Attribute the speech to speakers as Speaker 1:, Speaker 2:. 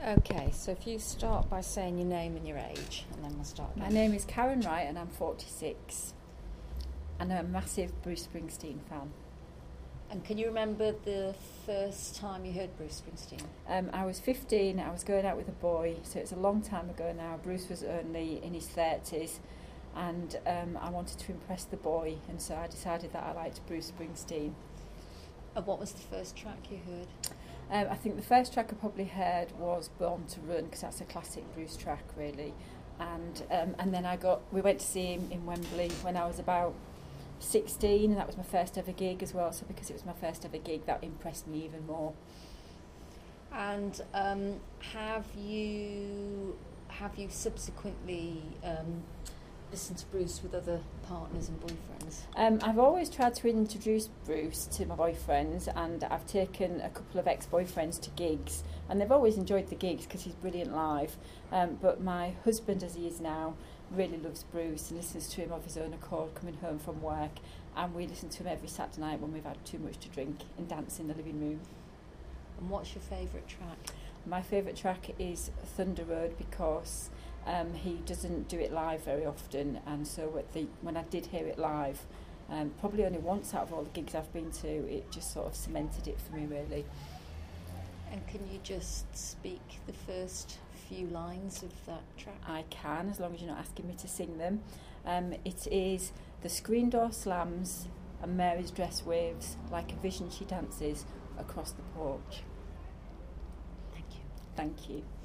Speaker 1: Okay, so if you start by saying your name and your age, and then we'll start again.
Speaker 2: My name is Karen Wright and I'm 46 and I'm a massive Bruce Springsteen fan.
Speaker 1: And can you remember the first time you heard Bruce Springsteen?
Speaker 2: I was 15, I was going out with a boy, so it's a long time ago now. Bruce was only in his 30s and I wanted to impress the boy, and so I decided that I liked Bruce Springsteen.
Speaker 1: And what was the first track you heard?
Speaker 2: I think the first track I probably heard was Born to Run, because that's a classic Bruce track really. And then we went to see him in Wembley when I was about 16, and that was my first ever gig as well, so because it was my first ever gig, that impressed me even more.
Speaker 1: And have you subsequently listened to Bruce with other partners and boyfriends?
Speaker 2: I've always tried to introduce Bruce to my boyfriends, and I've taken a couple of ex-boyfriends to gigs, and they've always enjoyed the gigs because he's brilliant live. But my husband, as he is now, really loves Bruce and listens to him of his own accord coming home from work, and we listen to him every Saturday night when we've had too much to drink and dance in the living room.
Speaker 1: And what's your favourite track?
Speaker 2: My favourite track is Thunder Road, because he doesn't do it live very often, and so when I did hear it live, probably only once out of all the gigs I've been to, it just sort of cemented it for me really.
Speaker 1: And can you just speak the first few lines of that track?
Speaker 2: I can, as long as you're not asking me to sing them. It is: the screen door slams and Mary's dress waves, like a vision she dances across the porch.
Speaker 1: Thank you.
Speaker 2: Thank you.